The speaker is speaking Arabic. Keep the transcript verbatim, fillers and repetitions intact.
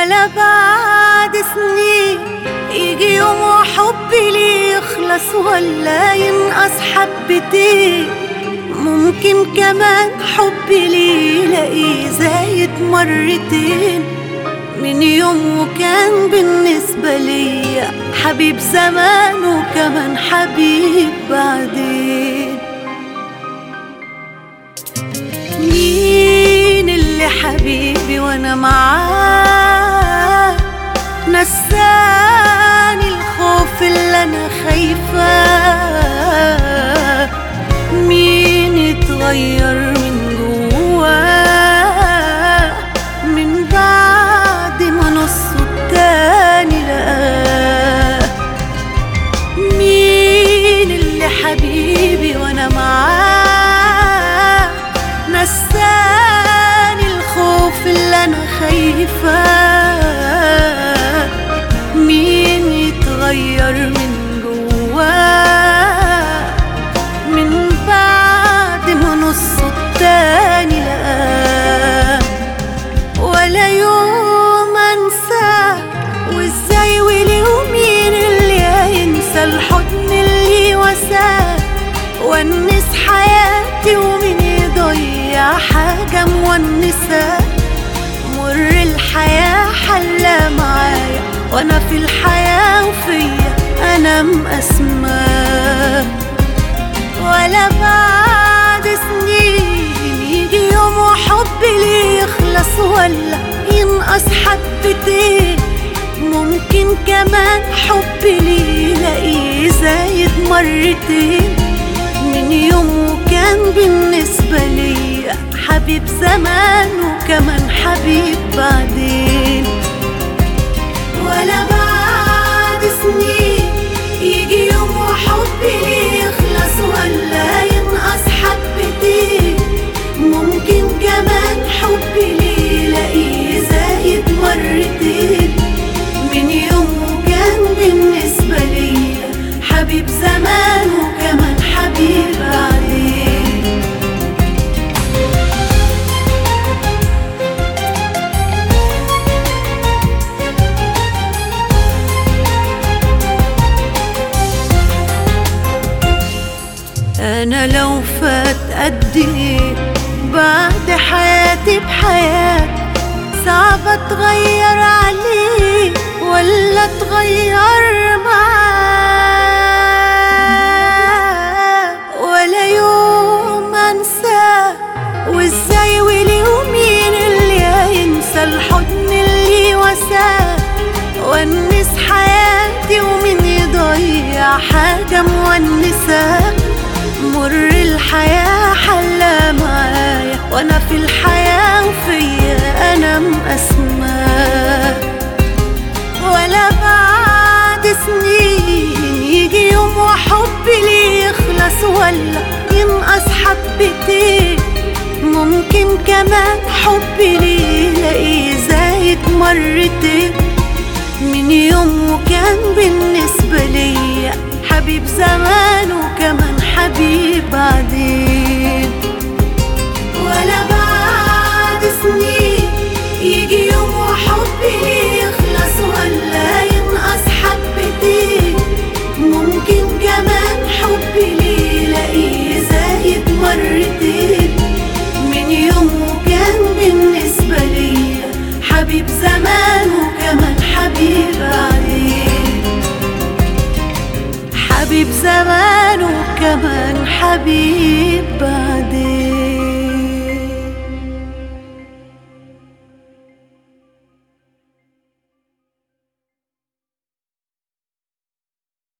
ولا بعد سنين يجي يوم وحبي ليه يخلص ولا ينقص حبتين. ممكن كمان حبي ليه يلاقيه زايد مرتين من يوم وكان بالنسبة ليا حبيب زمان وكمان حبيب بعدين. مين اللي حبيبي وانا معاه نساني الخوف اللي انا خايفاه؟ مين اتغير من جواه من بعد ما نصه التاني لقاه؟ مين اللي حبيبي وانا معاه نساني الخوف اللي انا خايفاه؟ مين يتغير من جواه من بعد ما نصه التاني لقاه؟ ولا يوم انساه وازاي وليه مين اللي هينسى الحضن اللي وساه ونس حياتي ومين يضيع حاجة مونساه؟ مر الحياة حلى معايا وانا في الحياة وفيا انا مقسماه. ولا بعد سنين يجي يوم وحبي ليه يخلص ولا ينقص حبتين. ممكن كمان حبي ليه يلاقيه زايد مرتين من يوم وكان بالنسبة ليا حبيب زمان وكمان حبيب بعدين. ولا بعد سنين يجي يوم وحبي ليه يخلص ولا ينقص حبتين. ممكن كمان حبي ليه يلاقيه زايد مرتين من يوم وكان بالنسبة ليا حبيب زمان وكمان حبيب بعدين. أنا لو فات قد ايه بعد حياتي بحياة صعب اتغير عليه ولا اتغير معاه؟ ولا يوم انساه وازاي وليه ومين اللي هينسى الحضن اللي وساه ونس حياتي ومين يضيع حاجة مونساه؟ مر الحياة حلى معايا وانا في الحياة وفيا انا مقسماه. ولا بعد سنين يجي يوم وحبي ليه يخلص ولا ينقص حبتين. ممكن كمان حبي ليه يلاقيه زايد مرتين من يوم وكان بالنسبة ليا حبيب زمان وكمان حبيب بعدين. ولا بعد سنين يجي يوم وحبي ليه يخلص ولا ينقص حبتين. ممكن كمان حبي ليه يلاقيه زايد مرتين من يوم وكان بالنسبة ليا حبيب زمان وكمان حبيب بعدين. حبيب زمان وكمان حبيب بعدين.